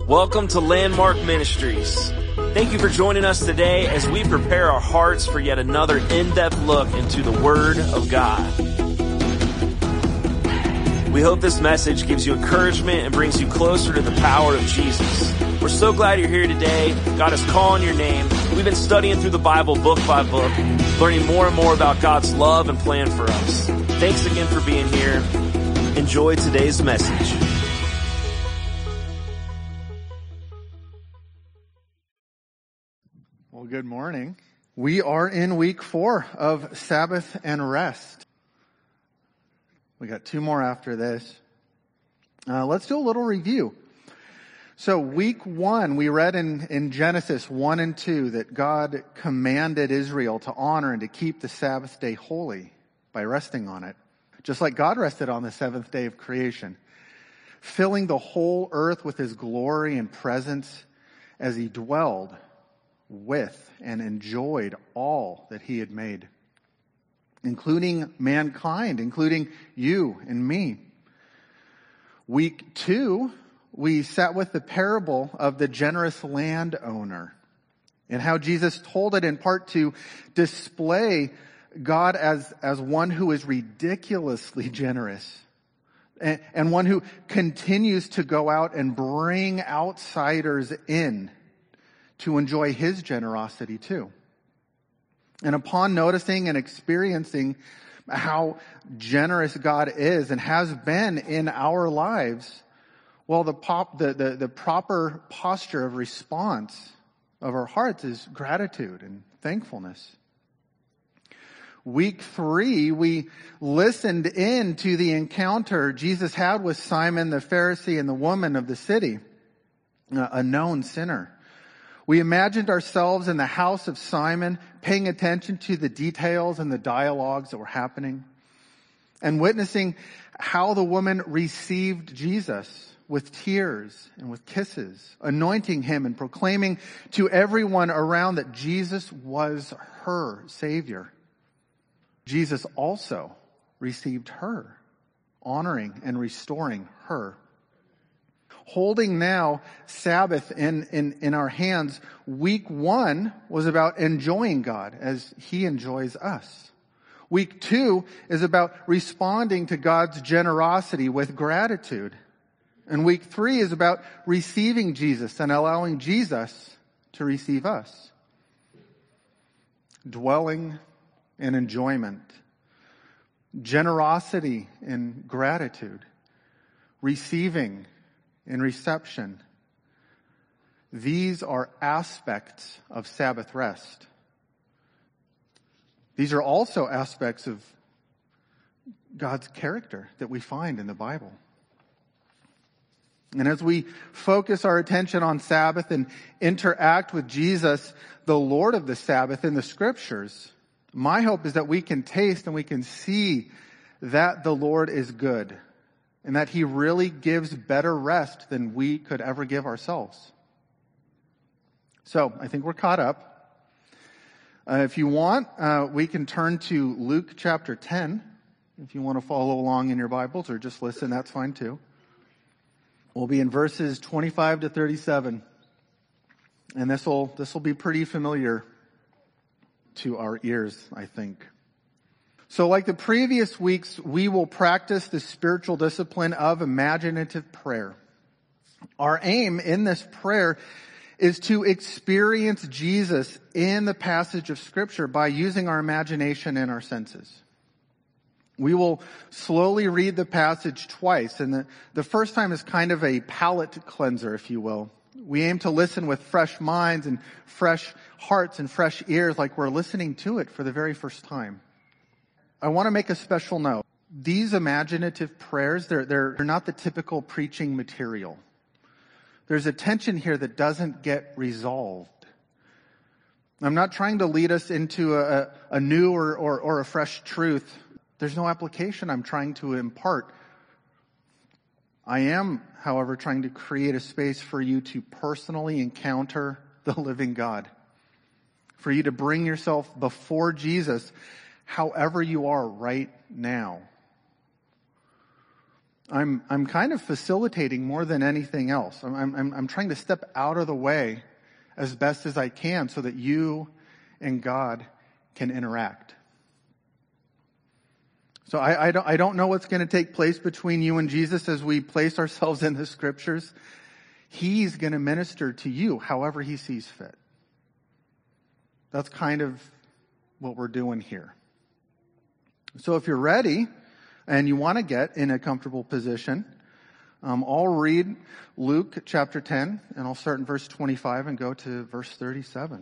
Welcome to Landmark Ministries. Thank you for joining us today as we prepare our hearts for yet another in-depth look into the Word of God. We hope this message gives you encouragement and brings you closer to the power of Jesus. We're so glad you're here today. God is calling your name. We've been studying through the Bible book by book, learning more and more about God's love and plan for us. Thanks again for being here. Enjoy today's message. Well, good morning. We are in week 4 of Sabbath and Rest. We got 2 more after this. Let's do a little review. So week 1, we read in Genesis 1 and 2 that God commanded Israel to honor and to keep the Sabbath day holy by resting on it, just like God rested on the 7th day of creation, filling the whole earth with His glory and presence as He dwelled with and enjoyed all that He had made, including mankind, including you and me. Week 2, we sat with the parable of the generous landowner and how Jesus told it in part to display God as one who is ridiculously generous and one who continues to go out and bring outsiders in to enjoy His generosity too. And upon noticing and experiencing how generous God is and has been in our lives, well, the proper posture of response of our hearts is gratitude and thankfulness. Week 3, we listened in to the encounter Jesus had with Simon the Pharisee and the woman of the city, a known sinner. We imagined ourselves in the house of Simon, paying attention to the details and the dialogues that were happening, and witnessing how the woman received Jesus with tears and with kisses, anointing Him and proclaiming to everyone around that Jesus was her Savior. Jesus also received her, honoring and restoring her. Holding now Sabbath in our hands, week 1 was about enjoying God as He enjoys us. Week 2 is about responding to God's generosity with gratitude. And week 3 is about receiving Jesus and allowing Jesus to receive us. Dwelling in enjoyment, generosity in gratitude, receiving in reception. These are aspects of Sabbath rest. These are also aspects of God's character that we find in the Bible. And as we focus our attention on Sabbath and interact with Jesus, the Lord of the Sabbath, in the Scriptures, my hope is that we can taste and we can see that the Lord is good, and that He really gives better rest than we could ever give ourselves. So, I think we're caught up. If you want, we can turn to Luke chapter 10. If you want to follow along in your Bibles or just listen, that's fine too. We'll be in verses 25 to 37. And this will be pretty familiar to our ears, I think. So like the previous weeks, we will practice the spiritual discipline of imaginative prayer. Our aim in this prayer is to experience Jesus in the passage of Scripture by using our imagination and our senses. We will slowly read the passage twice, and the first time is kind of a palate cleanser, if you will. We aim to listen with fresh minds and fresh hearts and fresh ears like we're listening to it for the very first time. I want to make a special note. These imaginative prayers, they're not the typical preaching material. There's a tension here that doesn't get resolved. I'm not trying to lead us into a new or a fresh truth. There's no application I'm trying to impart. I am, however, trying to create a space for you to personally encounter the living God. For you to bring yourself before Jesus however you are right now. I'm kind of facilitating more than anything else. I'm trying to step out of the way as best as I can so that you and God can interact. So I don't know what's going to take place between you and Jesus as we place ourselves in the scriptures. He's going to minister to you however he sees fit. That's kind of what we're doing here. So if you're ready and you want to get in a comfortable position, I'll read Luke chapter 10, and I'll start in verse 25 and go to verse 37.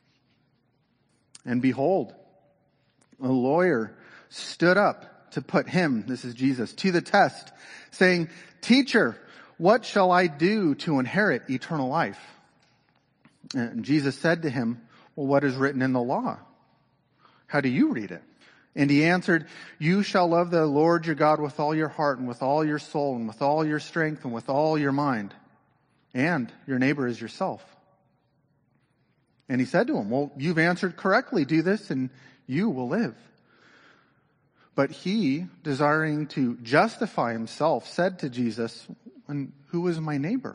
And behold, a lawyer stood up to put him, this is Jesus, to the test, saying, "Teacher, what shall I do to inherit eternal life?" And Jesus said to him, "Well, what is written in the law? How do you read it?" And he answered, "You shall love the Lord your God with all your heart and with all your soul and with all your strength and with all your mind, and your neighbor as yourself." And he said to him, "Well, you've answered correctly. Do this and you will live." But he, desiring to justify himself, said to Jesus, "And who is my neighbor?"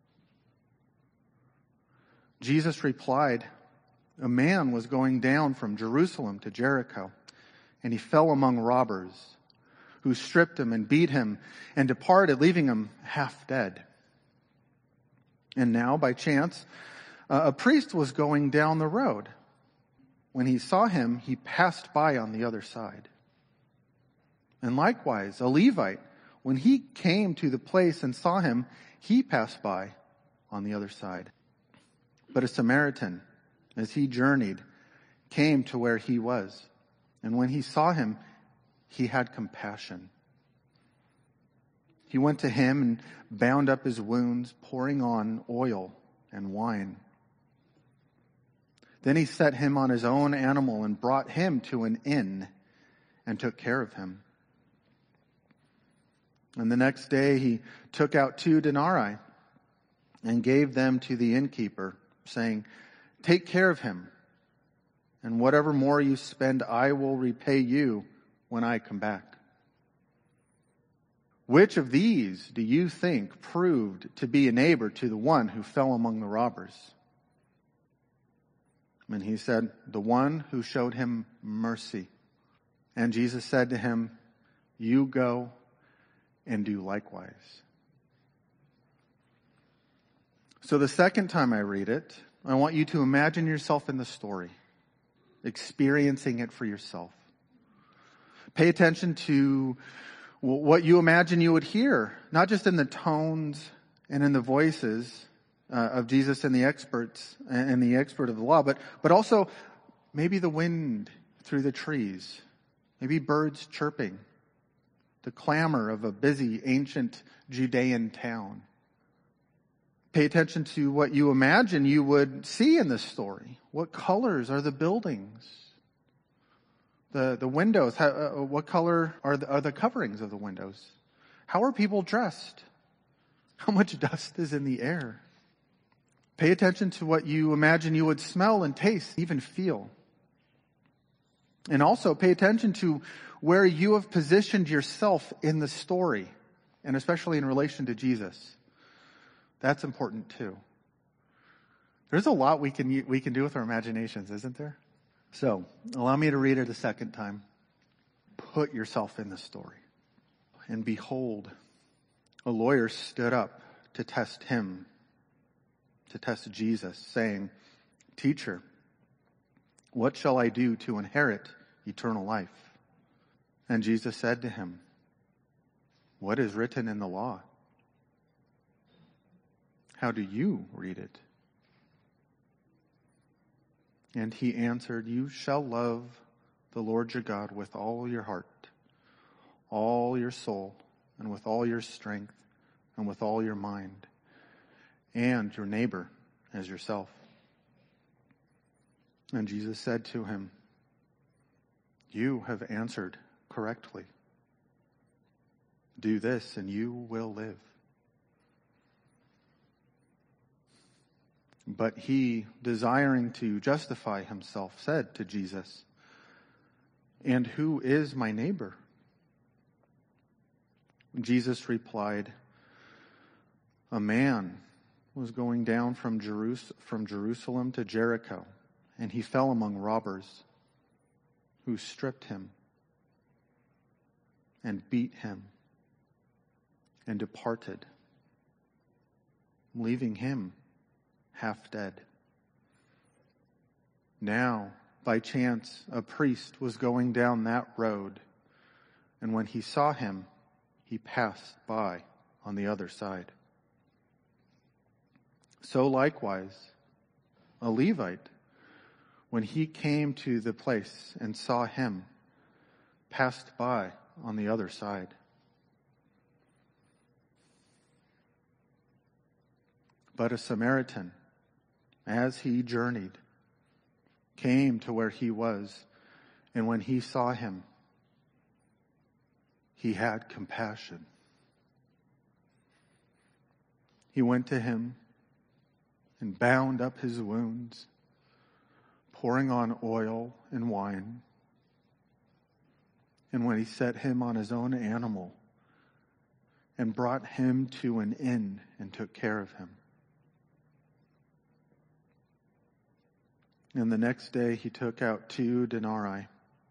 Jesus replied, "A man was going down from Jerusalem to Jericho, and he fell among robbers, who stripped him and beat him and departed, leaving him half dead. And now, by chance, a priest was going down the road. When he saw him, he passed by on the other side. And likewise, a Levite, when he came to the place and saw him, he passed by on the other side. But a Samaritan, as he journeyed, came to where he was. And when he saw him, he had compassion. He went to him and bound up his wounds, pouring on oil and wine. Then he set him on his own animal and brought him to an inn and took care of him. And the next day he took out 2 denarii and gave them to the innkeeper, saying, "Take care of him, and whatever more you spend, I will repay you when I come back." Which of these do you think proved to be a neighbor to the one who fell among the robbers? And he said, "The one who showed him mercy." And Jesus said to him, "You go and do likewise." So the second time I read it, I want you to imagine yourself in the story, experiencing it for yourself. Pay attention to what you imagine you would hear, not just in the tones and in the voices of Jesus and the experts and the expert of the law, but also maybe the wind through the trees, maybe birds chirping, the clamor of a busy ancient Judean town. Pay attention to what you imagine you would see in this story. What colors are the buildings? The windows, what color are the coverings of the windows? How are people dressed? How much dust is in the air? Pay attention to what you imagine you would smell and taste, even feel. And also pay attention to where you have positioned yourself in the story, and especially in relation to Jesus. That's important too. There's a lot we can do with our imaginations, isn't there? So, allow me to read it a second time. Put yourself in the story. And behold, a lawyer stood up to test him, to test Jesus, saying, "Teacher, what shall I do to inherit eternal life?" And Jesus said to him, "What is written in the law? How do you read it?" And he answered, "You shall love the Lord your God with all your heart, all your soul, and with all your strength, and with all your mind, and your neighbor as yourself." And Jesus said to him, "You have answered correctly. Do this and you will live." But he, desiring to justify himself, said to Jesus, "And who is my neighbor?" Jesus replied, "A man was going down from Jerusalem to Jericho, and he fell among robbers, who stripped him and beat him and departed, leaving him half dead. Now, by chance, a priest was going down that road, and when he saw him, he passed by on the other side. So likewise, a Levite, when he came to the place and saw him, passed by on the other side. But a Samaritan, as he journeyed, came to where he was, and when he saw him, he had compassion. He went to him and bound up his wounds, pouring on oil and wine. And when he set him on his own animal and brought him to an inn and took care of him. And the next day he took out 2 denarii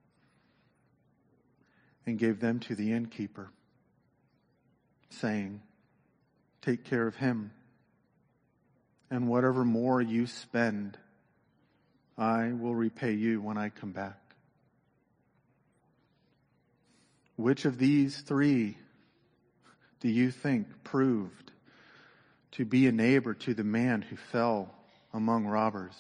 and gave them to the innkeeper, saying, "Take care of him, and whatever more you spend, I will repay you when I come back." Which of these 3 do you think proved to be a neighbor to the man who fell among robbers?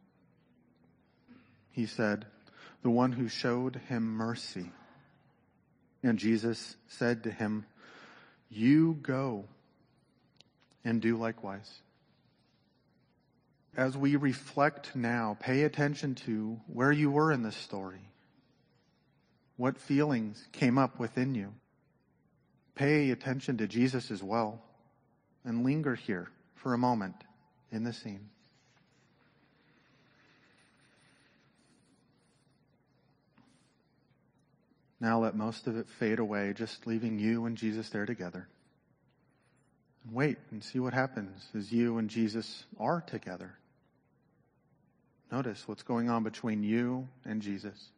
He said, "The one who showed him mercy." And Jesus said to him, "You go and do likewise." As we reflect now, pay attention to where you were in this story. What feelings came up within you? Pay attention to Jesus as well, and linger here for a moment in the scene. Now let most of it fade away, just leaving you and Jesus there together. And wait and see what happens as you and Jesus are together. Notice what's going on between you and Jesus.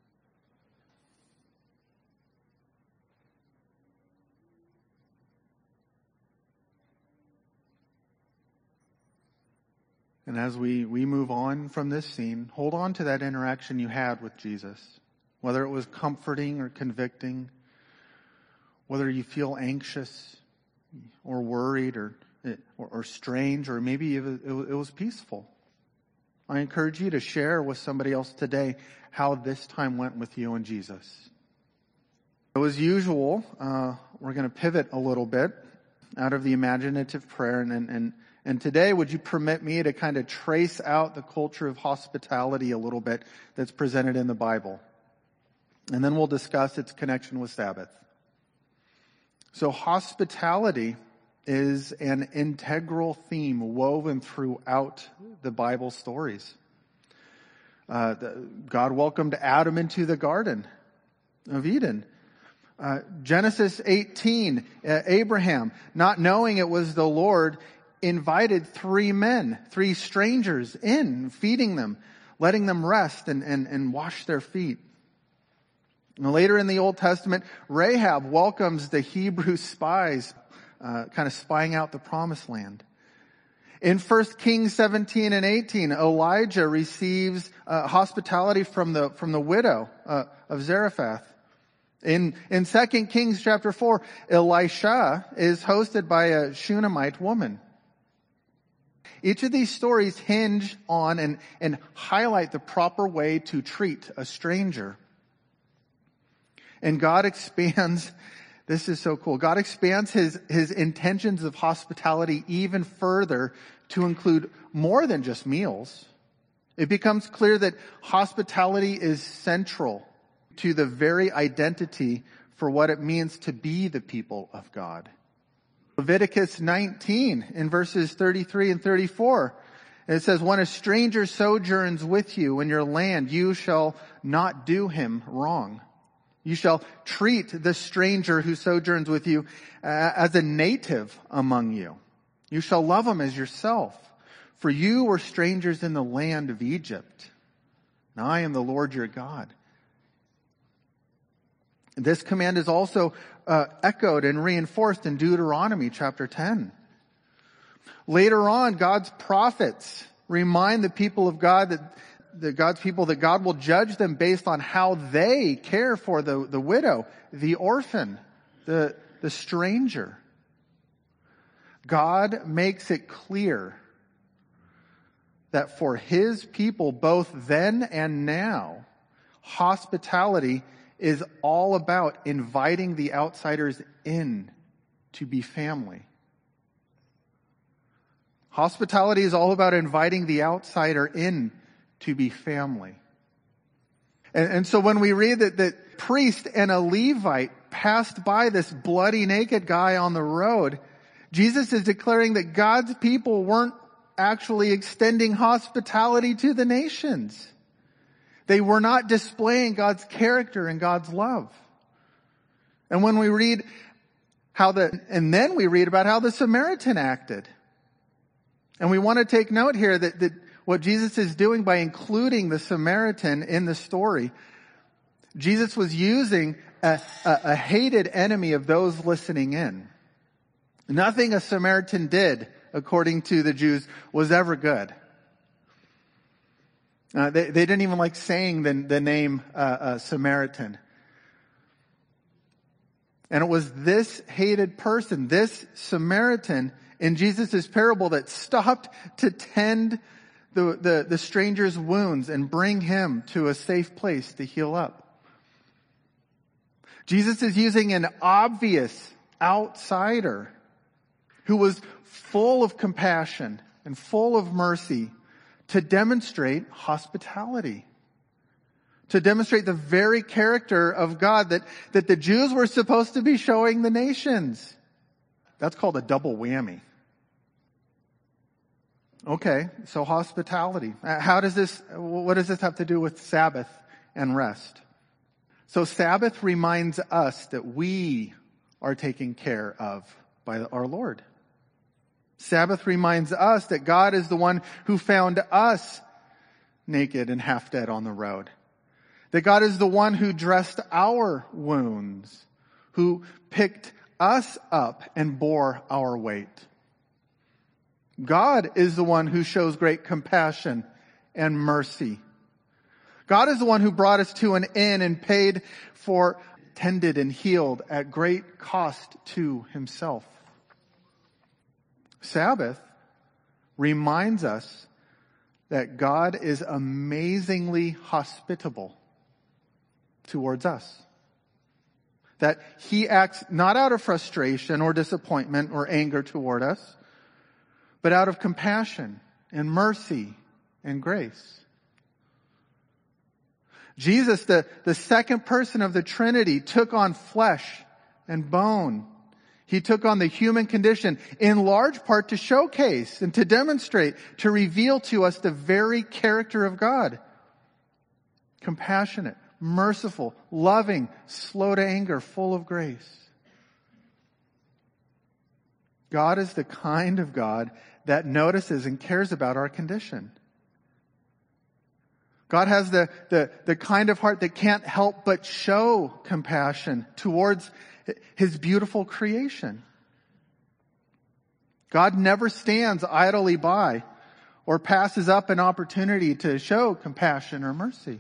And as we move on from this scene, hold on to that interaction you had with Jesus. Whether it was comforting or convicting, whether you feel anxious or worried or strange, or maybe it was peaceful. I encourage you to share with somebody else today how this time went with you and Jesus. So as usual, we're going to pivot a little bit out of the imaginative prayer, and today, would you permit me to kind of trace out the culture of hospitality a little bit that's presented in the Bible? And then we'll discuss its connection with Sabbath. So hospitality is an integral theme woven throughout the Bible stories. God welcomed Adam into the Garden of Eden. Genesis 18, Abraham, not knowing it was the Lord, invited 3 strangers in, feeding them, letting them rest and wash their feet. And later in the Old Testament, Rahab welcomes the Hebrew spies, kind of spying out the promised land. In 1 Kings 17 and 18, Elijah receives hospitality from the widow of Zarephath. In 2 Kings chapter 4, Elisha is hosted by a Shunammite woman. Each of these stories hinge on and highlight the proper way to treat a stranger. And God expands, this is so cool, God expands his intentions of hospitality even further to include more than just meals. It becomes clear that hospitality is central to the very identity for what it means to be the people of God. Leviticus 19 in verses 33 and 34, it says, "When a stranger sojourns with you in your land, you shall not do him wrong. You shall treat the stranger who sojourns with you as a native among you. You shall love him as yourself, for you were strangers in the land of Egypt. And I am the Lord your God. This command is also echoed and reinforced in Deuteronomy chapter 10. Later on, God's prophets remind the people of God that God will judge them based on how they care for the widow, the orphan, the stranger. God makes it clear that for his people, both then and now, hospitality is all about inviting the outsiders in to be family. Hospitality is all about inviting the outsider in to be family. And so when we read that the priest and a Levite passed by this bloody naked guy on the road, Jesus is declaring that God's people weren't actually extending hospitality to the nations. They were not displaying God's character and God's love. And when we read then we read about how the Samaritan acted. And we want to take note here that what Jesus is doing by including the Samaritan in the story, Jesus was using a hated enemy of those listening in. Nothing a Samaritan did, according to the Jews, was ever good. They didn't even like saying the name Samaritan. And it was this hated person, this Samaritan in Jesus' parable, that stopped to tend the stranger's wounds and bring him to a safe place to heal up. Jesus is using an obvious outsider who was full of compassion and full of mercy to demonstrate hospitality, to demonstrate the very character of God that the Jews were supposed to be showing the nations. That's called a double whammy. Okay, so hospitality. What does this have to do with Sabbath and rest? So Sabbath reminds us that we are taken care of by our Lord. Sabbath reminds us that God is the one who found us naked and half dead on the road. That God is the one who dressed our wounds, who picked us up and bore our weight. God is the one who shows great compassion and mercy. God is the one who brought us to an inn and paid for, tended and healed at great cost to himself. Sabbath reminds us that God is amazingly hospitable towards us. That he acts not out of frustration or disappointment or anger toward us, but out of compassion and mercy and grace. Jesus, the second person of the Trinity, took on flesh and bone. He took on the human condition in large part to showcase and to demonstrate, to reveal to us the very character of God. Compassionate, merciful, loving, slow to anger, full of grace. God is the kind of God that notices and cares about our condition. God has the kind of heart that can't help but show compassion towards his beautiful creation. God never stands idly by or passes up an opportunity to show compassion or mercy.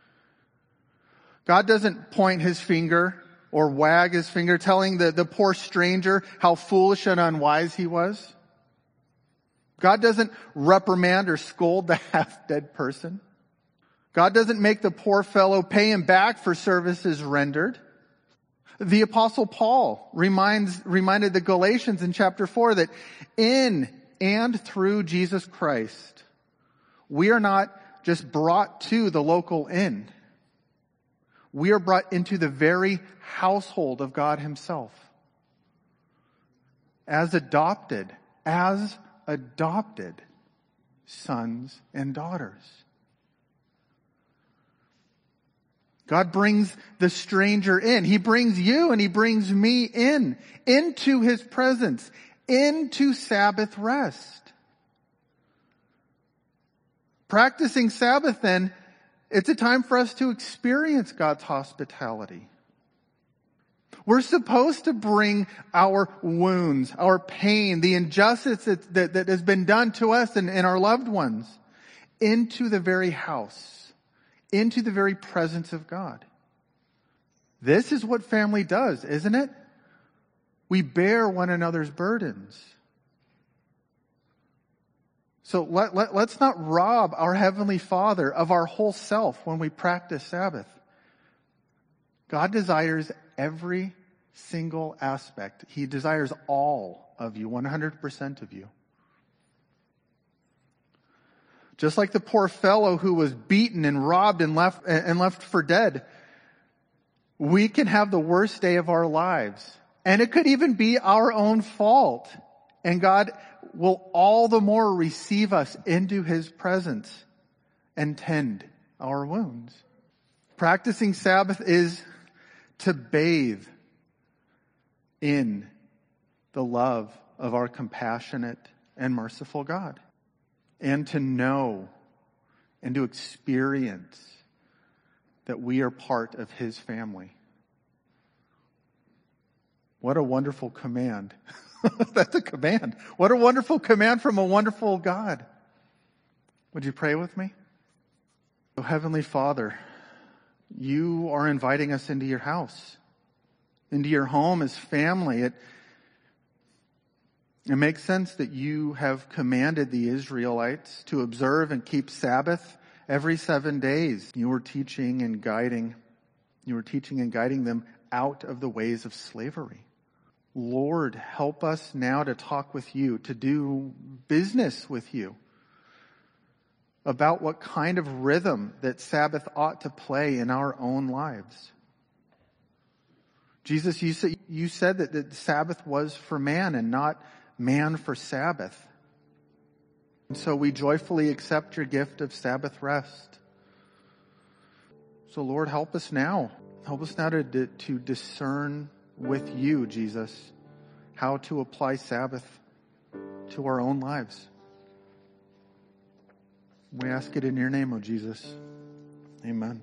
God doesn't point his finger or wag his finger telling the poor stranger how foolish and unwise he was. God doesn't reprimand or scold the half-dead person. God doesn't make the poor fellow pay him back for services rendered. The Apostle Paul reminded the Galatians in chapter 4 that in and through Jesus Christ, we are not just brought to the local inn. We are brought into the very household of God himself. As adopted sons and daughters. God brings the stranger in. He brings you and He brings me into His presence, into Sabbath rest. Practicing Sabbath then, it's a time for us to experience God's hospitality. We're supposed to bring our wounds, our pain, the injustice that has been done to us and our loved ones into the very house, into the very presence of God. This is what family does, isn't it? We bear one another's burdens. So let's not rob our Heavenly Father of our whole self when we practice Sabbath. God desires every single aspect. He desires all of you, 100% of you. Just like the poor fellow who was beaten and robbed and left for dead, we can have the worst day of our lives. And it could even be our own fault. And God will all the more receive us into His presence and tend our wounds. Practicing Sabbath is to bathe in the love of our compassionate and merciful God, and to know and to experience that we are part of His family. What a wonderful command. That's a command. What a wonderful command from a wonderful God. Would you pray with me? Oh, Heavenly Father, You are inviting us into Your house, into Your home as family. It makes sense that You have commanded the Israelites to observe and keep Sabbath every 7 days. You were teaching and guiding them out of the ways of slavery. Lord, help us now to talk with You, to do business with You about what kind of rhythm that Sabbath ought to play in our own lives. Jesus, you said that the Sabbath was for man and not man for Sabbath. And so we joyfully accept Your gift of Sabbath rest. So Lord, help us now. Help us now to discern with You, Jesus, how to apply Sabbath to our own lives. We ask it in Your name, O Jesus. Amen.